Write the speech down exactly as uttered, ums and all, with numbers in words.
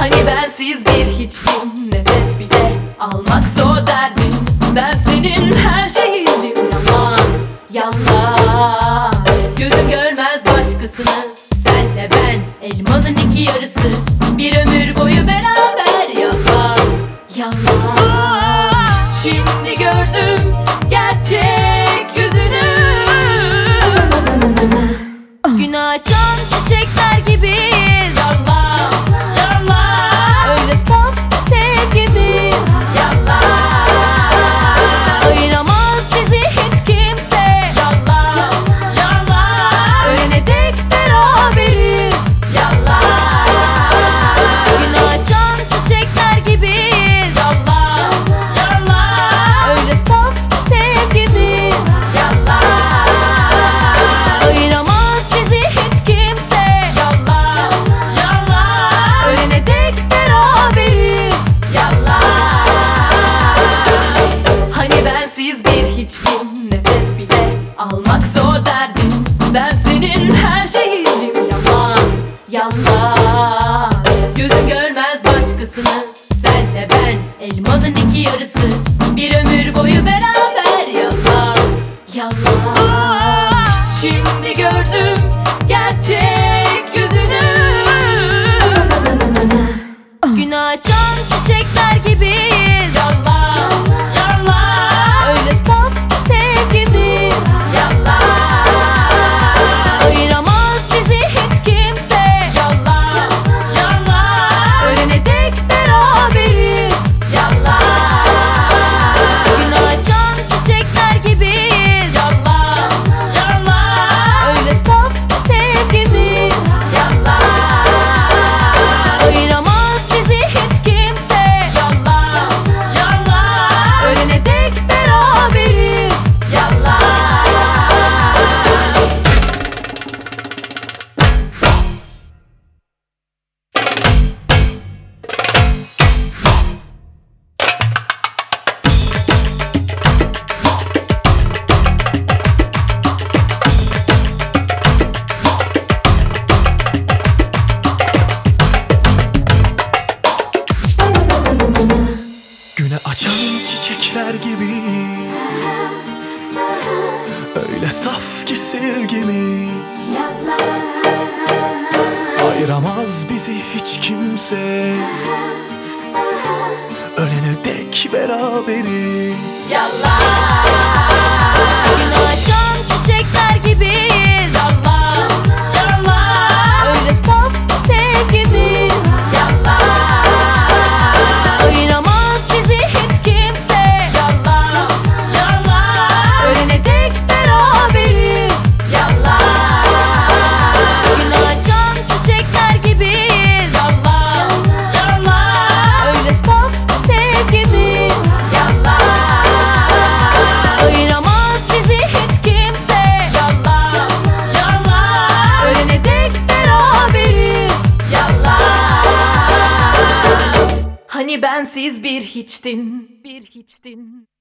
Hani bensiz bir hiçtim, nefes bile almak zor derdin. Ben senin her şeyindim. Yalan, yalan. Gözün görmez başkasını. Senle ben elmanın iki yarısı. Bir ömür boyu beraber. Yalan, yalan. Şimdi gördüm gerçek yüzünü. Gün açan çiçekler gibiyiz. Yalan, yalan. Öyle saf sevgimiz. Yalan. Ayıramaz bizi hiç kimse. Yalan, yalan. Ölene dek beraberiz. Yalan. Gün açan çiçekler gibiyiz. Yalan, yalan. Öyle saf sevgimiz. Yalan. Ayıramaz bizi hiç kimse. Yalan, yalan. Ölene dek beraberiz. Yalan. Hani bensiz bir hiçtim, nefes bile almak zor derdin. Ben senin her şeyindim. Yalan, yalan. Gözün görmez başkasını. Senle ben elmanın iki yarısı. Bir ömür boyu beraber. Yalan, yalan. Şimdi gördüm gerçek yüzünü. Gün açan çiçekler gibiyiz. Yalan, yalan. Öyle saf sevgimiz. Yalan. Ayıramaz bizi hiç kimse. Yalan, yalan. Ölene dek beraberiz. Yalan. Gün açan çiçekler gibiyiz. Yalan, yalan. Öyle saf sevgimiz. Yalan. Ayıramaz bizi hiç kimse. Yalan, yalan. Ölene dek beraberiz. Yalan. Güne açan çiçekler gibi, öyle saf ki sevgimiz. Ayıramaz bizi hiç kimse. Ölene dek beraberiz. Yalan. Gün açan çiçekler gibiyiz. Yalan, yalan. Öyle saf sevgimiz. Yalan. Ayıramaz bizi hiç kimse. Yalan, yalan. Ölene dek beraberiz. Yalan. Gün açan çiçekler gibiyiz. Yalan, yalan. Öyle saf sevgimiz. Yalan. Ayıramaz bizi hiç kimse. Yalan, yalan. Ölene dek beraberiz. Yalan. Hani bensiz bir hiçtin, bir hiçtin.